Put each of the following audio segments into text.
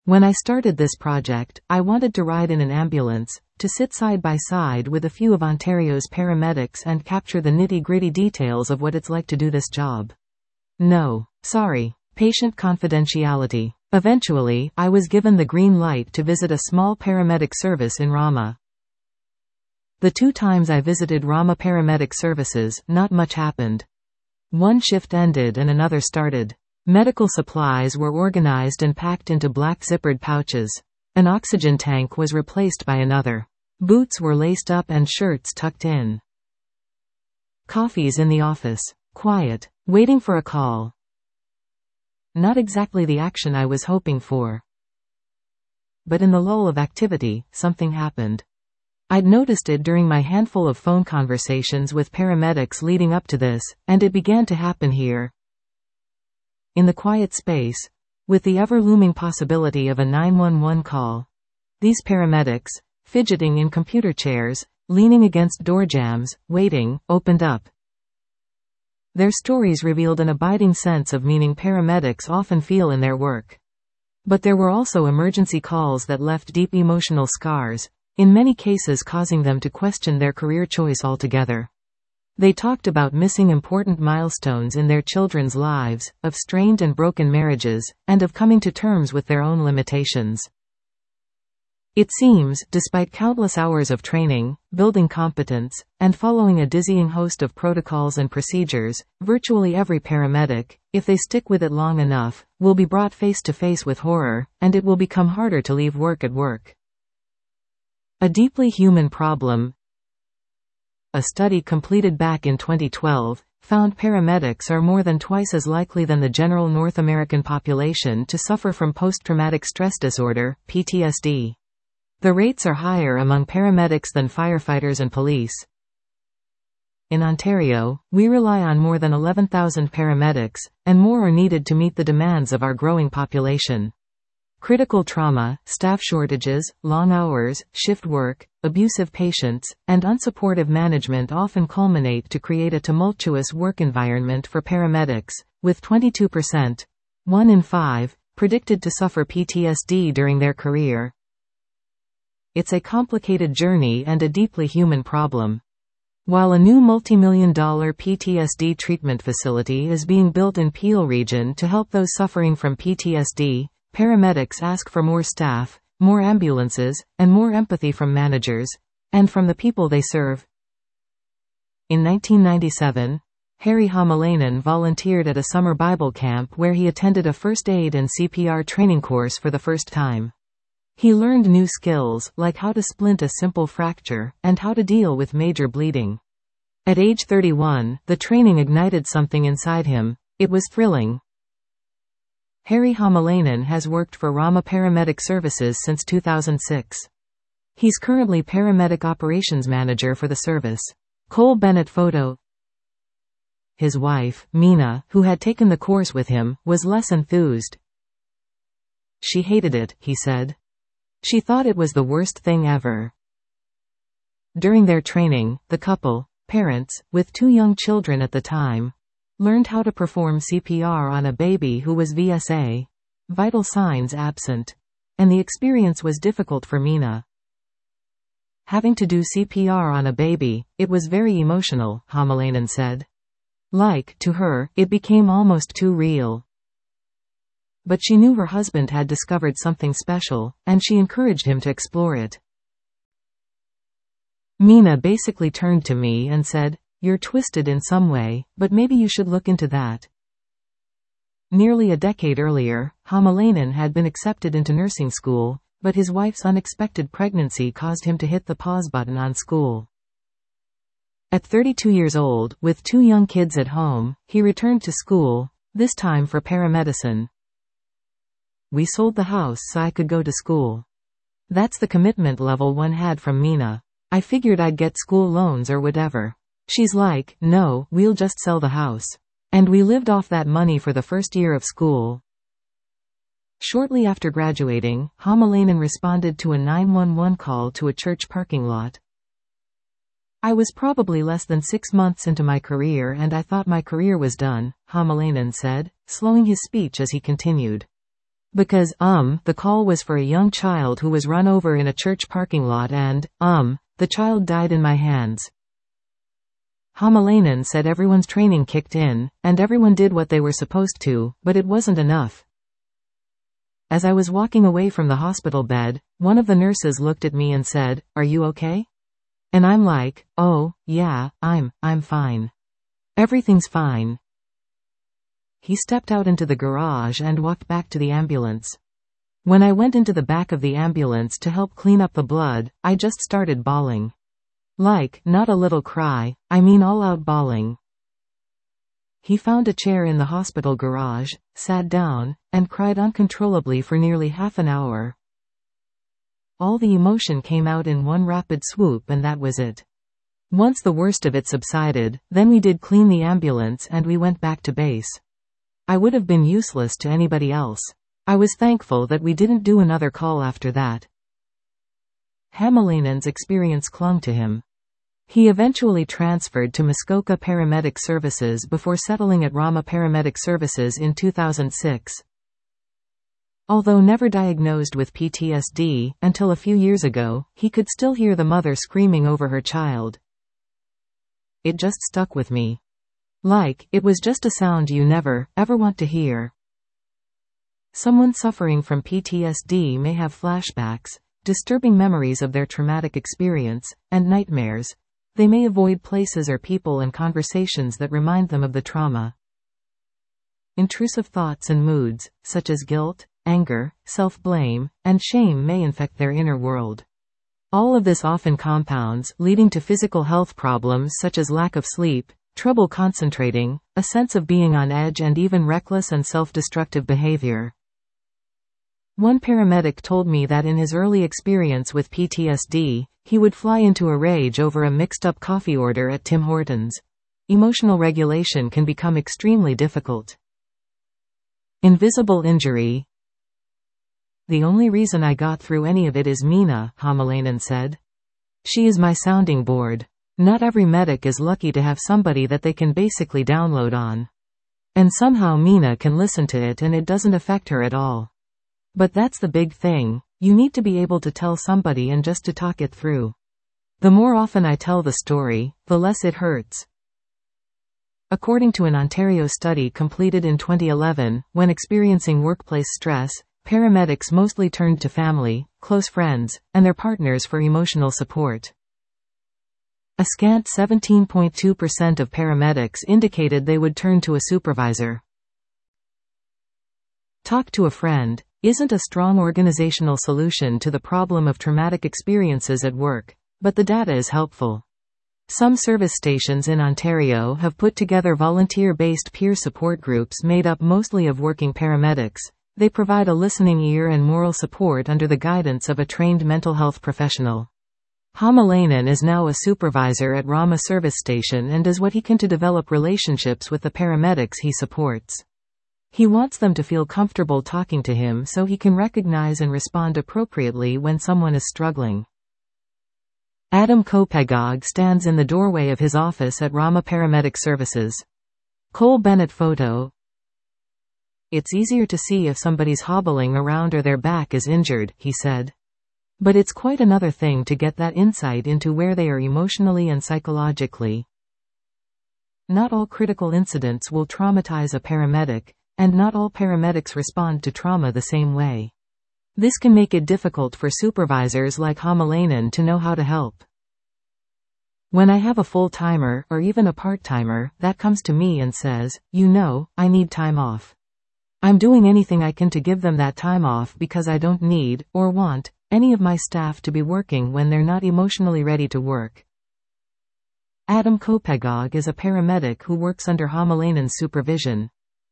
When I started this project, I wanted to ride in an ambulance, to sit side by side with a few of Ontario's paramedics and capture the nitty-gritty details of what it's like to do this job. No. Sorry. Patient confidentiality. Eventually, I was given the green light to visit a small paramedic service in Rama. The 2 times I visited Rama Paramedic Services, not much happened. One shift ended and another started. Medical supplies were organized and packed into black zippered pouches. An oxygen tank was replaced by another. Boots were laced up and shirts tucked in. Coffees in the office. Quiet. Waiting for a call. Not exactly the action I was hoping for. But in the lull of activity, something happened. I'd noticed it during my handful of phone conversations with paramedics leading up to this, and it began to happen here. In the quiet space, with the ever-looming possibility of a 911 call, these paramedics, fidgeting in computer chairs, leaning against door jambs, waiting, opened up. Their stories revealed an abiding sense of meaning paramedics often feel in their work. But there were also emergency calls that left deep emotional scars, in many cases causing them to question their career choice altogether. They talked about missing important milestones in their children's lives, of strained and broken marriages, and of coming to terms with their own limitations. It seems, despite countless hours of training, building competence, and following a dizzying host of protocols and procedures, virtually every paramedic, if they stick with it long enough, will be brought face to face with horror, and it will become harder to leave work at work. A deeply human problem. A study completed back in 2012 found paramedics are more than twice as likely than the general North American population to suffer from post-traumatic stress disorder, PTSD. The rates are higher among paramedics than firefighters and police. In Ontario, we rely on more than 11,000 paramedics, and more are needed to meet the demands of our growing population. Critical trauma, staff shortages, long hours, shift work, abusive patients, and unsupportive management often culminate to create a tumultuous work environment for paramedics, with 22%, 1 in 5, predicted to suffer PTSD during their career. It's a complicated journey and a deeply human problem. While a new multi-million-dollar PTSD treatment facility is being built in Peel region to help those suffering from PTSD, paramedics ask for more staff, more ambulances, and more empathy from managers, and from the people they serve. In 1997, Harry Hamalainen volunteered at a summer Bible camp where he attended a first aid and CPR training course for the first time. He learned new skills, like how to splint a simple fracture, and how to deal with major bleeding. At age 31, the training ignited something inside him. It was thrilling. Harry Hamalainen has worked for Rama Paramedic Services since 2006. He's currently Paramedic Operations Manager for the service. Cole Bennett photo. His wife, Mina, who had taken the course with him, was less enthused. She hated it, he said. She thought it was the worst thing ever. During their training, the couple, parents, with 2 young children at the time, learned how to perform CPR on a baby who was VSA, vital signs absent, and the experience was difficult for Mina. Having to do CPR on a baby, it was very emotional, Hamalainen said. Like, to her, it became almost too real. But she knew her husband had discovered something special, and she encouraged him to explore it. Mina basically turned to me and said, "You're twisted in some way, but maybe you should look into that." Nearly a decade earlier, Hamalainen had been accepted into nursing school, but his wife's unexpected pregnancy caused him to hit the pause button on school. At 32 years old, with 2 young kids at home, he returned to school, this time for paramedicine. "We sold the house so I could go to school." That's the commitment level one had from Mina. "I figured I'd get school loans or whatever." She's like, "No, we'll just sell the house." And we lived off that money for the first year of school. Shortly after graduating, Hamalainen responded to a 911 call to a church parking lot. "I was probably less than 6 months into my career and I thought my career was done," Hamalainen said, slowing his speech as he continued. Because, the call was for a young child who was run over in a church parking lot and, the child died in my hands. Hamalainen said everyone's training kicked in, and everyone did what they were supposed to, but it wasn't enough. As I was walking away from the hospital bed, one of the nurses looked at me and said, "Are you okay?" And I'm like, "Oh, yeah, I'm fine. Everything's fine." He stepped out into the garage and walked back to the ambulance. When I went into the back of the ambulance to help clean up the blood, I just started bawling. Like, not a little cry, I mean all out bawling. He found a chair in the hospital garage, sat down, and cried uncontrollably for nearly half an hour. All the emotion came out in one rapid swoop and that was it. Once the worst of it subsided, then we did clean the ambulance and we went back to base. I would have been useless to anybody else. I was thankful that we didn't do another call after that. Hamalainen's experience clung to him. He eventually transferred to Muskoka Paramedic Services before settling at Rama Paramedic Services in 2006. Although never diagnosed with PTSD, until a few years ago, he could still hear the mother screaming over her child. It just stuck with me. Like, it was just a sound you never, ever want to hear. Someone suffering from PTSD may have flashbacks, disturbing memories of their traumatic experience, and nightmares. They may avoid places or people and conversations that remind them of the trauma. Intrusive thoughts and moods, such as guilt, anger, self-blame, and shame may infect their inner world. All of this often compounds, leading to physical health problems such as lack of sleep, trouble concentrating, a sense of being on edge and even reckless and self-destructive behavior. One paramedic told me that in his early experience with PTSD, he would fly into a rage over a mixed-up coffee order at Tim Hortons. Emotional regulation can become extremely difficult. Invisible injury. The only reason I got through any of it is Mina, Hamalainen said. She is my sounding board. Not every medic is lucky to have somebody that they can basically download on. And somehow Mina can listen to it and it doesn't affect her at all. But that's the big thing. You need to be able to tell somebody and just to talk it through. The more often I tell the story, the less it hurts. According to an Ontario study completed in 2011, when experiencing workplace stress, paramedics mostly turned to family, close friends, and their partners for emotional support. A scant 17.2% of paramedics indicated they would turn to a supervisor. Talk to a friend isn't a strong organizational solution to the problem of traumatic experiences at work, but the data is helpful. Some service stations in Ontario have put together volunteer-based peer support groups made up mostly of working paramedics. They provide a listening ear and moral support under the guidance of a trained mental health professional. Hamalainen is now a supervisor at Rama Service Station and does what he can to develop relationships with the paramedics he supports. He wants them to feel comfortable talking to him so he can recognize and respond appropriately when someone is struggling. Adam Kopegog stands in the doorway of his office at Rama Paramedic Services. Cole Bennett photo. It's easier to see if somebody's hobbling around or their back is injured, he said. But it's quite another thing to get that insight into where they are emotionally and psychologically. Not all critical incidents will traumatize a paramedic, and not all paramedics respond to trauma the same way. This can make it difficult for supervisors like Hamalainen to know how to help. When I have a full-timer, or even a part-timer, that comes to me and says, I need time off. I'm doing anything I can to give them that time off because I don't need, or want, any of my staff to be working when they're not emotionally ready to work. Adam Kopegog is a paramedic who works under Hamalainen's supervision.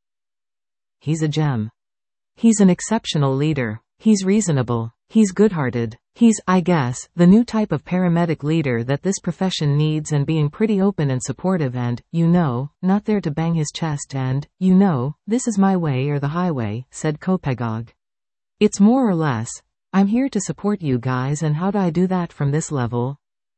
He's a gem. He's an exceptional leader. He's reasonable. He's good-hearted. He's, I guess, the new type of paramedic leader that this profession needs, and being pretty open and supportive and, not there to bang his chest and, this is my way or the highway, said Kopegog. It's more or less, I'm here to support you guys, and how do I do that from this level?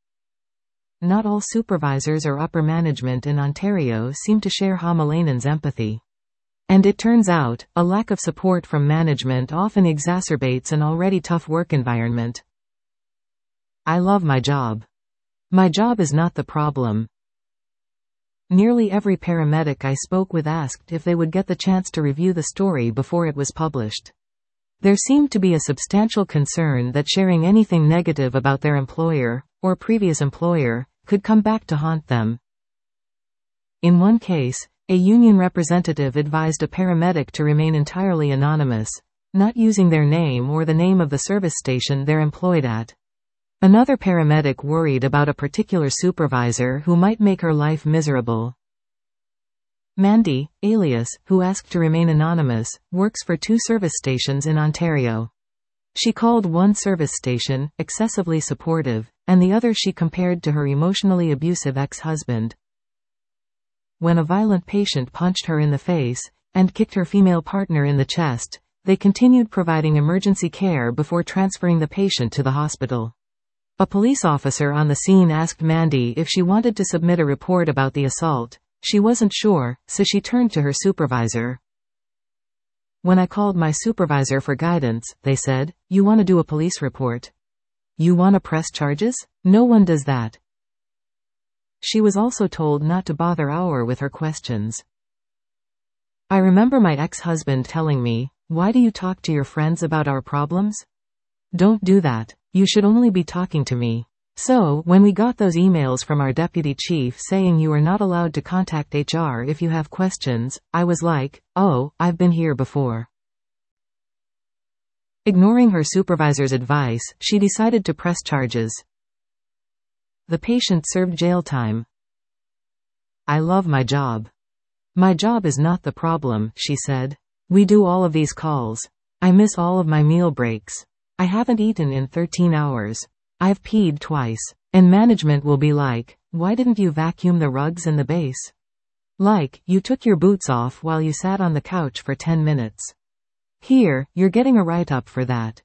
Not all supervisors or upper management in Ontario seem to share Hamalainen's empathy. And it turns out, a lack of support from management often exacerbates an already tough work environment. I love my job. My job is not the problem. Nearly every paramedic I spoke with asked if they would get the chance to review the story before it was published. There seemed to be a substantial concern that sharing anything negative about their employer, or previous employer, could come back to haunt them. In one case, a union representative advised a paramedic to remain entirely anonymous, not using their name or the name of the service station they're employed at. Another paramedic worried about a particular supervisor who might make her life miserable. Mandy, alias, who asked to remain anonymous, works for 2 service stations in Ontario. She called one service station excessively supportive, and the other she compared to her emotionally abusive ex-husband. When a violent patient punched her in the face, and kicked her female partner in the chest, they continued providing emergency care before transferring the patient to the hospital. A police officer on the scene asked Mandy if she wanted to submit a report about the assault. She wasn't sure, so she turned to her supervisor. When I called my supervisor for guidance, they said, "You want to do a police report? You want to press charges? No one does that." She was also told not to bother Auer with her questions. I remember my ex-husband telling me, "Why do you talk to your friends about our problems? Don't do that. You should only be talking to me." So, when we got those emails from our deputy chief saying you are not allowed to contact HR if you have questions, I was like, "Oh, I've been here before." Ignoring her supervisor's advice, she decided to press charges. The patient served jail time. I love my job. My job is not the problem, she said. We do all of these calls. I miss all of my meal breaks. I haven't eaten in 13 hours. I've peed twice. And management will be like, "Why didn't you vacuum the rugs and the base? Like, you took your boots off while you sat on the couch for 10 minutes. Here, you're getting a write-up for that."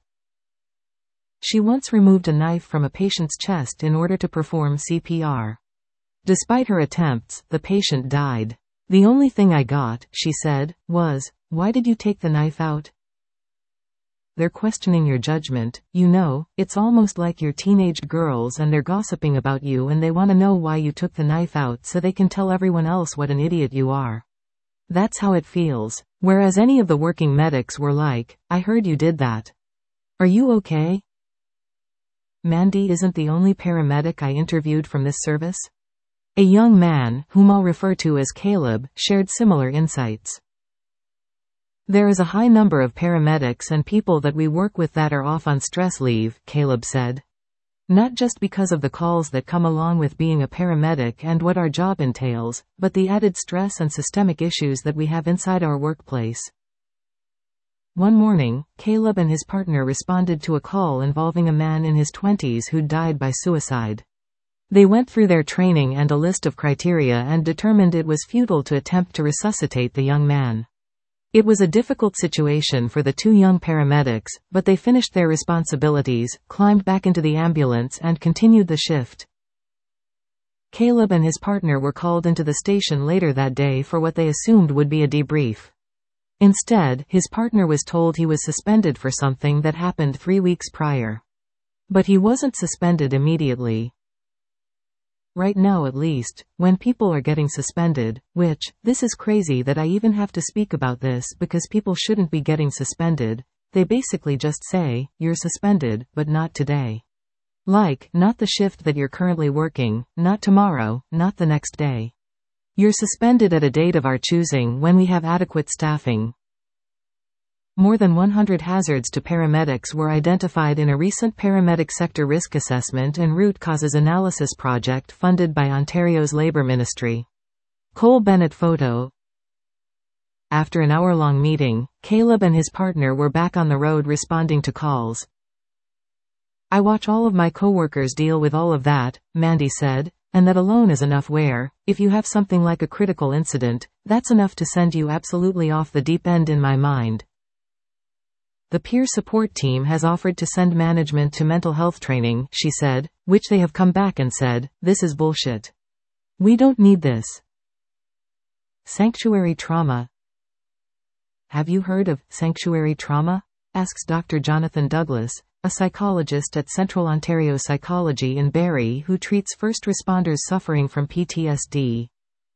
She once removed a knife from a patient's chest in order to perform CPR. Despite her attempts, the patient died. "The only thing I got," she said, was, "Why did you take the knife out?" They're questioning your judgment, you know, it's almost like you're teenage girls and they're gossiping about you and they want to know why you took the knife out so they can tell everyone else what an idiot you are. That's how it feels. Whereas any of the working medics were like, "I heard you did that. Are you okay?" Mandy isn't the only paramedic I interviewed from this service. A young man, whom I'll refer to as Caleb, shared similar insights. There is a high number of paramedics and people that we work with that are off on stress leave, Caleb said. Not just because of the calls that come along with being a paramedic and what our job entails, but the added stress and systemic issues that we have inside our workplace. One morning, Caleb and his partner responded to a call involving a man in his 20s who died by suicide. They went through their training and a list of criteria and determined it was futile to attempt to resuscitate the young man. It was a difficult situation for the 2 young paramedics, but they finished their responsibilities, climbed back into the ambulance and continued the shift. Caleb and his partner were called into the station later that day for what they assumed would be a debrief. Instead, his partner was told he was suspended for something that happened 3 weeks prior. But he wasn't suspended immediately. Right now at least, when people are getting suspended, which, this is crazy that I even have to speak about this because people shouldn't be getting suspended, they basically just say, "You're suspended, but not today." Like, not the shift that you're currently working, not tomorrow, not the next day. You're suspended at a date of our choosing when we have adequate staffing. More than 100 hazards to paramedics were identified in a recent paramedic sector risk assessment and root causes analysis project funded by Ontario's Labour Ministry. Cole Bennett photo. After an hour-long meeting, Caleb and his partner were back on the road responding to calls. "I watch all of my coworkers deal with all of that," Mandy said. And that alone is enough where, if you have something like a critical incident, that's enough to send you absolutely off the deep end in my mind. The peer support team has offered to send management to mental health training, she said, which they have come back and said, "This is bullshit. We don't need this." Sanctuary trauma. Have you heard of sanctuary trauma? Asks Dr. Jonathan Douglas, a psychologist at Central Ontario Psychology in Barrie who treats first responders suffering from PTSD.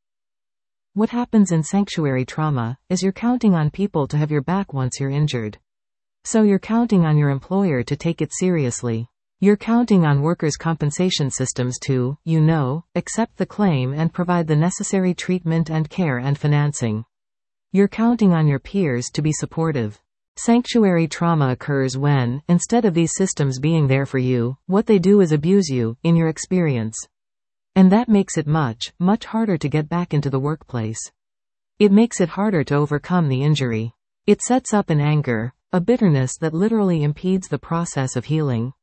What happens in sanctuary trauma is you're counting on people to have your back once you're injured. So you're counting on your employer to take it seriously. You're counting on workers' compensation systems to, accept the claim and provide the necessary treatment and care and financing. You're counting on your peers to be supportive. Sanctuary trauma occurs when, instead of these systems being there for you, what they do is abuse you, in your experience. And that makes it much, much harder to get back into the workplace. It makes it harder to overcome the injury. It sets up an anger, a bitterness that literally impedes the process of healing.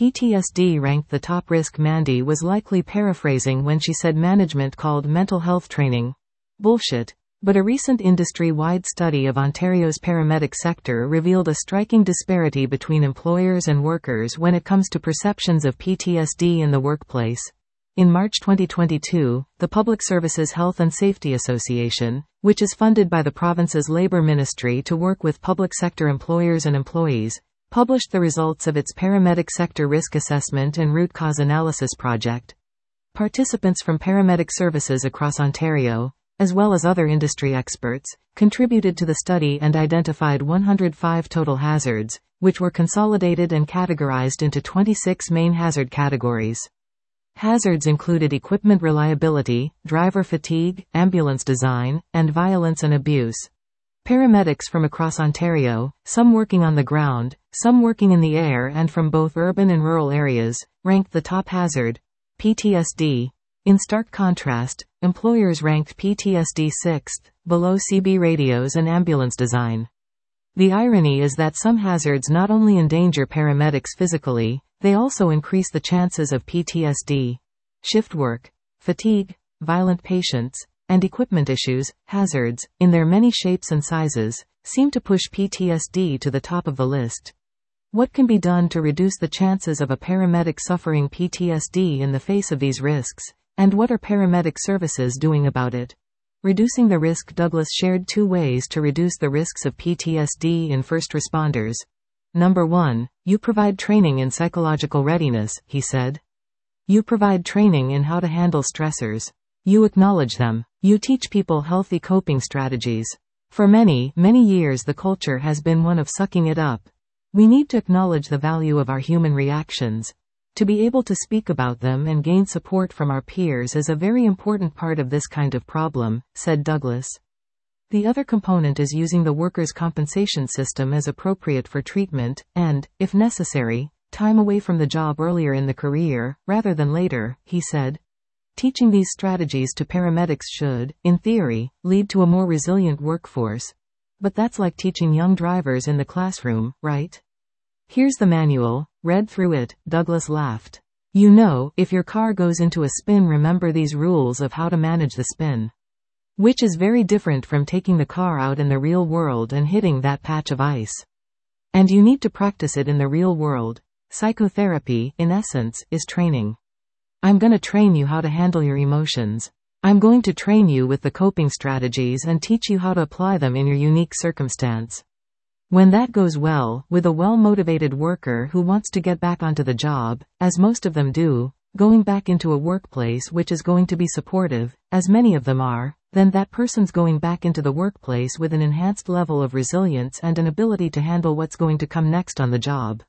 PTSD ranked the top risk. Mandy was likely paraphrasing when she said management called mental health training bullshit. But a recent industry-wide study of Ontario's paramedic sector revealed a striking disparity between employers and workers when it comes to perceptions of PTSD in the workplace. In March 2022, the Public Services Health and Safety Association, which is funded by the province's Labour Ministry to work with public sector employers and employees, published the results of its paramedic sector risk assessment and root cause analysis project. Participants from paramedic services across Ontario, as well as other industry experts, contributed to the study and identified 105 total hazards, which were consolidated and categorized into 26 main hazard categories. Hazards included equipment reliability, driver fatigue, ambulance design, and violence and abuse. Paramedics from across Ontario, some working on the ground, some working in the air and from both urban and rural areas, ranked the top hazard, PTSD. In stark contrast, employers ranked PTSD sixth, below CB radios and ambulance design. The irony is that some hazards not only endanger paramedics physically, they also increase the chances of PTSD. Shift work, fatigue, violent patients, and equipment issues, hazards, in their many shapes and sizes, seem to push PTSD to the top of the list. What can be done to reduce the chances of a paramedic suffering PTSD in the face of these risks? And what are paramedic services doing about it? Reducing the risk. Douglas shared 2 ways to reduce the risks of PTSD in first responders. Number 1, you provide training in psychological readiness, he said. You provide training in how to handle stressors. You acknowledge them. You teach people healthy coping strategies. For many, many years the culture has been one of sucking it up. We need to acknowledge the value of our human reactions. To be able to speak about them and gain support from our peers is a very important part of this kind of problem, said Douglas. The other component is using the workers' compensation system as appropriate for treatment, and, if necessary, time away from the job earlier in the career, rather than later, he said. Teaching these strategies to paramedics should, in theory, lead to a more resilient workforce. But that's like teaching young drivers in the classroom, right? Here's the manual, read through it, Douglas laughed. If your car goes into a spin, remember these rules of how to manage the spin. Which is very different from taking the car out in the real world and hitting that patch of ice. And you need to practice it in the real world. Psychotherapy, in essence, is training. I'm gonna train you how to handle your emotions. I'm going to train you with the coping strategies and teach you how to apply them in your unique circumstance. When that goes well, with a well-motivated worker who wants to get back onto the job, as most of them do, going back into a workplace which is going to be supportive, as many of them are, then that person's going back into the workplace with an enhanced level of resilience and an ability to handle what's going to come next on the job.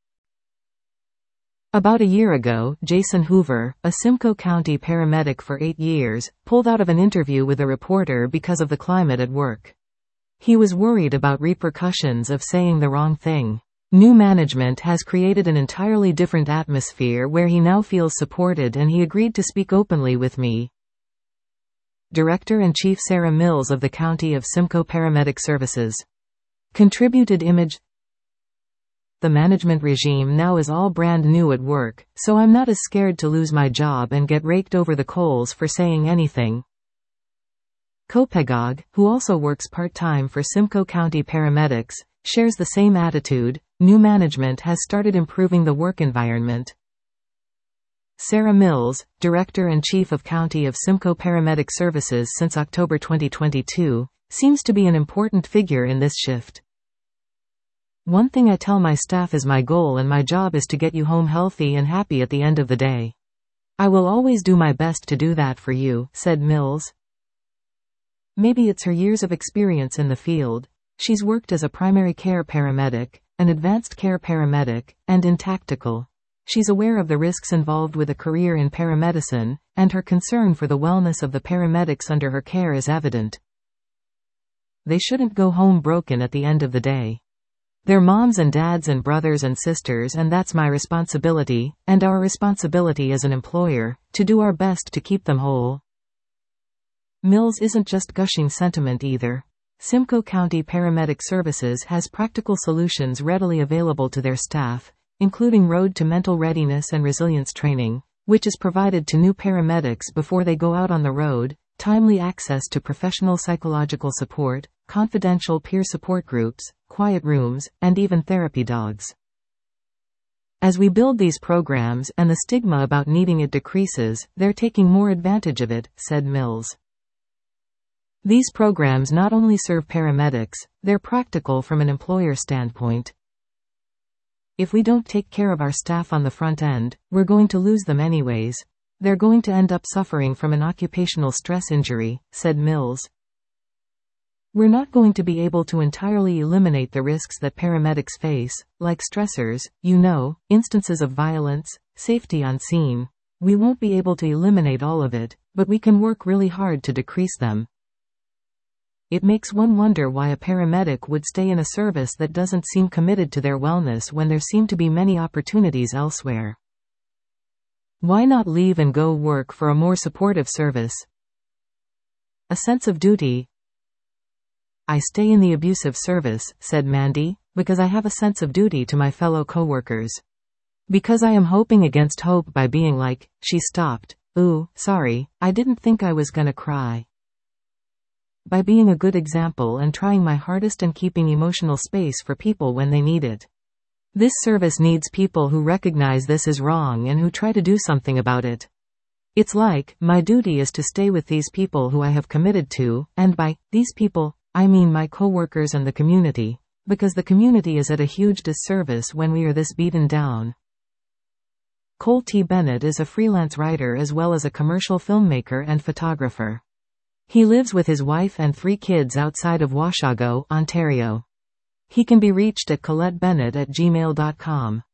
About a year ago, Jason Hoover, a Simcoe County paramedic for 8 years, pulled out of an interview with a reporter because of the climate at work. He was worried about repercussions of saying the wrong thing. New management has created an entirely different atmosphere where he now feels supported, and he agreed to speak openly with me. Director-in-Chief Sarah Mills of the County of Simcoe Paramedic Services. Contributed image. The management regime now is all brand new at work, so I'm not as scared to lose my job and get raked over the coals for saying anything. Copegog, who also works part-time for Simcoe County Paramedics, shares the same attitude. New management has started improving the work environment. Sarah Mills, Director-in-Chief of County of Simcoe Paramedic Services since October 2022, seems to be an important figure in this shift. One thing I tell my staff is my goal and my job is to get you home healthy and happy at the end of the day. I will always do my best to do that for you, said Mills. Maybe it's her years of experience in the field. She's worked as a primary care paramedic, an advanced care paramedic, and in tactical. She's aware of the risks involved with a career in paramedicine, and her concern for the wellness of the paramedics under her care is evident. They shouldn't go home broken at the end of the day. They're moms and dads and brothers and sisters, and that's my responsibility, and our responsibility as an employer, to do our best to keep them whole. Mills isn't just gushing sentiment either. Simcoe County Paramedic Services has practical solutions readily available to their staff, including Road to Mental Readiness and Resilience training, which is provided to new paramedics before they go out on the road, timely access to professional psychological support, confidential peer support groups, quiet rooms, and even therapy dogs. As we build these programs and the stigma about needing it decreases, they're taking more advantage of it, said Mills. These programs not only serve paramedics, they're practical from an employer standpoint. If we don't take care of our staff on the front end, we're going to lose them anyways. They're going to end up suffering from an occupational stress injury, said Mills. We're not going to be able to entirely eliminate the risks that paramedics face, like stressors, instances of violence, safety on scene. We won't be able to eliminate all of it, but we can work really hard to decrease them. It makes one wonder why a paramedic would stay in a service that doesn't seem committed to their wellness when there seem to be many opportunities elsewhere. Why not leave and go work for a more supportive service? A sense of duty. I stay in the abusive service, said Mandy, because I have a sense of duty to my fellow coworkers. Because I am hoping against hope by being like, she stopped. Ooh, sorry, I didn't think I was gonna cry. By being a good example and trying my hardest and keeping emotional space for people when they need it. This service needs people who recognize this is wrong and who try to do something about it. It's like, my duty is to stay with these people who I have committed to, and by these people, I mean my coworkers and the community, because the community is at a huge disservice when we are this beaten down. Cole T. Bennett is a freelance writer as well as a commercial filmmaker and photographer. He lives with his wife and 3 kids outside of Washago, Ontario. He can be reached at colettebennett@gmail.com.